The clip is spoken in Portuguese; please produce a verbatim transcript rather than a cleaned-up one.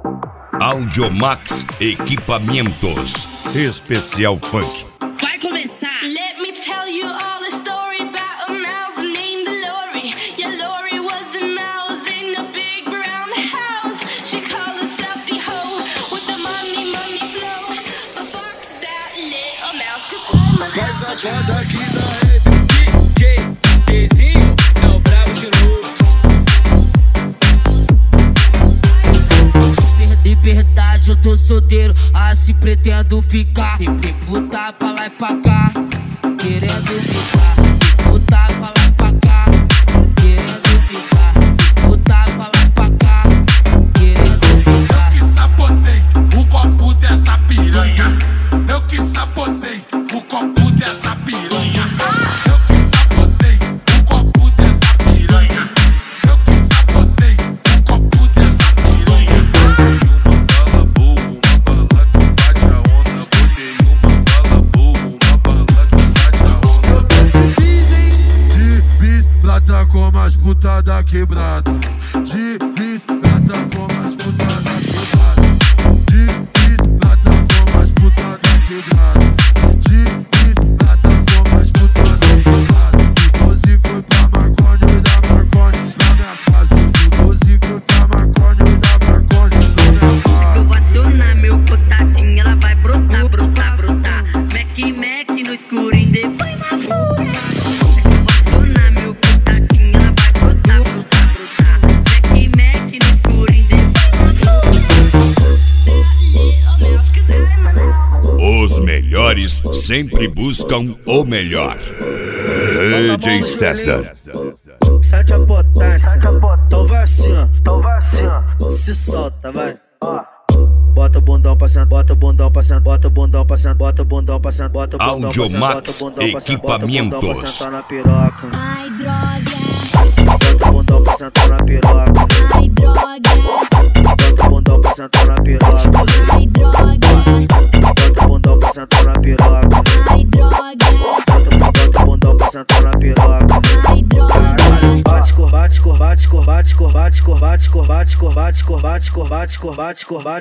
Audiomax Equipamentos. Especial Funk. Vai começar. Let me tell you all the story about a mouse named Lori. Yeah, Lori was a mouse in a big brown house. She called herself the hoe with the money, money flow. But fuck that little mouse, 'cause I'm a Essa foda aqui da rave. D J Dezinho é o brabo de novo. De verdade eu tô solteiro, assim pretendo ficar. Tem que botar pra lá e pra cá, querendo ficar. Botar pra lá e pra cá, querendo ficar. Botar pra lá e pra cá, querendo ficar. Eu que sabotei o copo dessa piranha. Eu que sabotei o copo dessa piranha. Eu que sabotei o copo dessa piranha. Eu que sabotei o copo dessa piranha. Uma bala boa, uma bala que bate a onda. Botei uma bala boa, uma bala que bate a onda. De bis, prata como as putas da quebrada. De bis, prata como as putas da quebrada. De bis, prata como as putas da quebrada. De bis, prata como as putas da quebrada. O doze foi pra Marconi da Marconi na minha casa. O doze foi pra Marconi da Marconi na minha casa. Eu vou acionar meu contatinho, ela vai brotar, brotar, brotar. Mac, Mac no escurinho, depois na rua. Eu vou acionar meu contatinho, ela vai brotar, brotar, brotar. Mac, Mac no escurinho, depois na rua. Os melhores sempre buscam o melhor. D J César. Sente a potência, então vai assim, ó. Se solta, vai. Bota o bundão passando, bota o bundão passando, bota o bundão passando, bota o bundão passando, bota o bundão passando, Audiomax bota o bundão passando, bota o bundão Equipamentos. passando na piroca. Ai, droga, Bota o bundão passando na piroca. ai, droga, Bota o bundão passando na piroca. ai, droga, Bota o bundão passando na piroca. ai, droga, Bota o bundão passando na piroca. ai, droga. Bate cor, bate cor, bate cor, bate cor, bate cor, bate cor, bate cor, bate cor, bate cor, bate cor, bate cor, bate cor, bate